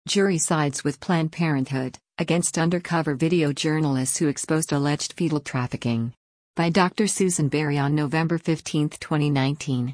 Jury sides with Planned Parenthood, against undercover video journalists who exposed alleged fetal trafficking. By Dr. Susan Berry on November 15, 2019.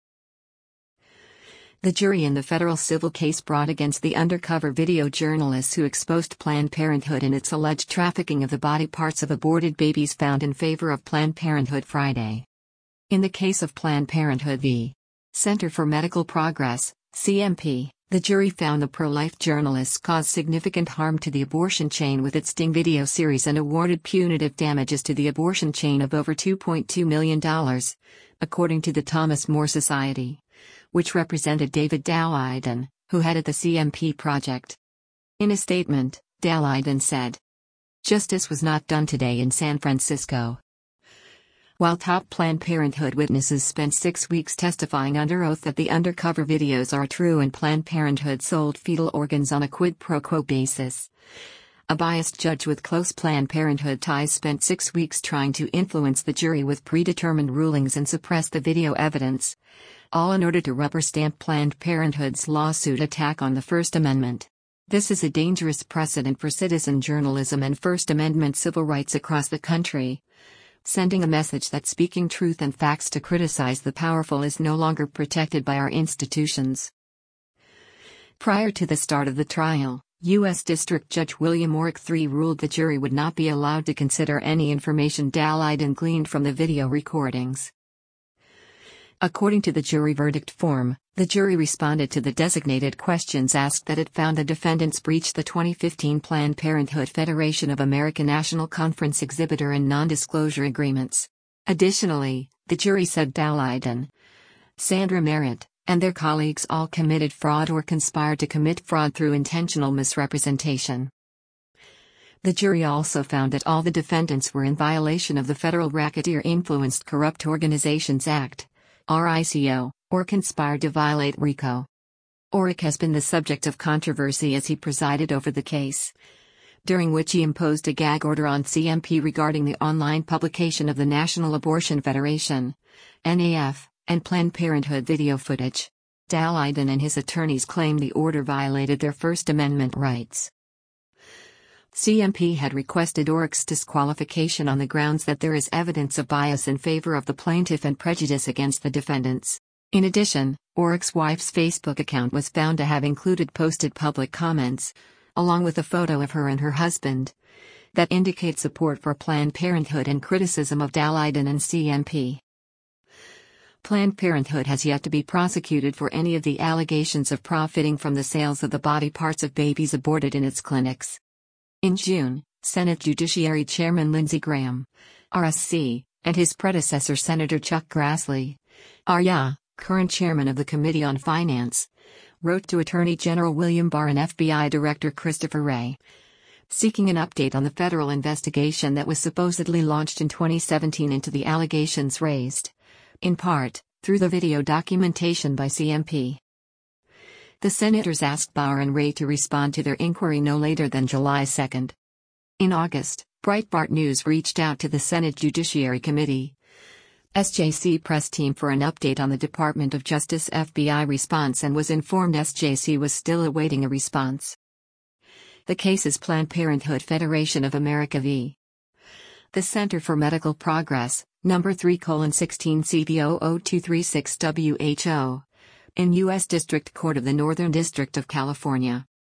The jury in the federal civil case brought against the undercover video journalists who exposed Planned Parenthood in its alleged trafficking of the body parts of aborted babies found in favor of Planned Parenthood Friday. In the case of Planned Parenthood v. Center for Medical Progress, CMP, the jury found the pro-life journalists caused significant harm to the abortion chain with its Sting video series and awarded punitive damages to the abortion chain of over $2.2 million, according to the Thomas More Society, which represented David Daleiden, who headed the CMP project. In a statement, Daleiden said, "Justice was not done today in San Francisco." While top Planned Parenthood witnesses spent 6 weeks testifying under oath that the undercover videos are true and Planned Parenthood sold fetal organs on a quid pro quo basis, a biased judge with close Planned Parenthood ties spent 6 weeks trying to influence the jury with predetermined rulings and suppress the video evidence, all in order to rubber-stamp Planned Parenthood's lawsuit attack on the First Amendment. This is a dangerous precedent for citizen journalism and First Amendment civil rights across the country, sending a message that speaking truth and facts to criticize the powerful is no longer protected by our institutions. Prior to the start of the trial, U.S. District Judge William Orrick III ruled the jury would not be allowed to consider any information Daleiden gleaned from the video recordings. According to the jury verdict form, the jury responded to the designated questions asked that it found the defendants breached the 2015 Planned Parenthood Federation of America National Conference exhibitor and non-disclosure agreements. Additionally, the jury said Daleiden, Sandra Merritt, and their colleagues all committed fraud or conspired to commit fraud through intentional misrepresentation. The jury also found that all the defendants were in violation of the Federal Racketeer Influenced Corrupt Organizations Act, RICO, or conspired to violate RICO. Orrick has been the subject of controversy as he presided over the case, during which he imposed a gag order on CMP regarding the online publication of the National Abortion Federation, NAF, and Planned Parenthood video footage. Daleiden and his attorneys claim the order violated their First Amendment rights. CMP had requested Orrick's disqualification on the grounds that there is evidence of bias in favor of the plaintiff and prejudice against the defendants. In addition, Orrick's wife's Facebook account was found to have included posted public comments, along with a photo of her and her husband, that indicate support for Planned Parenthood and criticism of Daleiden and CMP. Planned Parenthood has yet to be prosecuted for any of the allegations of profiting from the sales of the body parts of babies aborted in its clinics. In June, Senate Judiciary Chairman Lindsey Graham, RSC, and his predecessor Senator Chuck Grassley, RYA, current chairman of the Committee on Finance, wrote to Attorney General William Barr and FBI Director Christopher Wray, seeking an update on the federal investigation that was supposedly launched in 2017 into the allegations raised, in part, through the video documentation by CMP. The senators asked Barr and Wray to respond to their inquiry no later than July 2. In August, Breitbart News reached out to the Senate Judiciary Committee, SJC press team for an update on the Department of Justice FBI response and was informed SJC was still awaiting a response. The case is Planned Parenthood Federation of America v. The Center for Medical Progress, No. 3:16 CV00236 WHO. In U.S. District Court of the Northern District of California.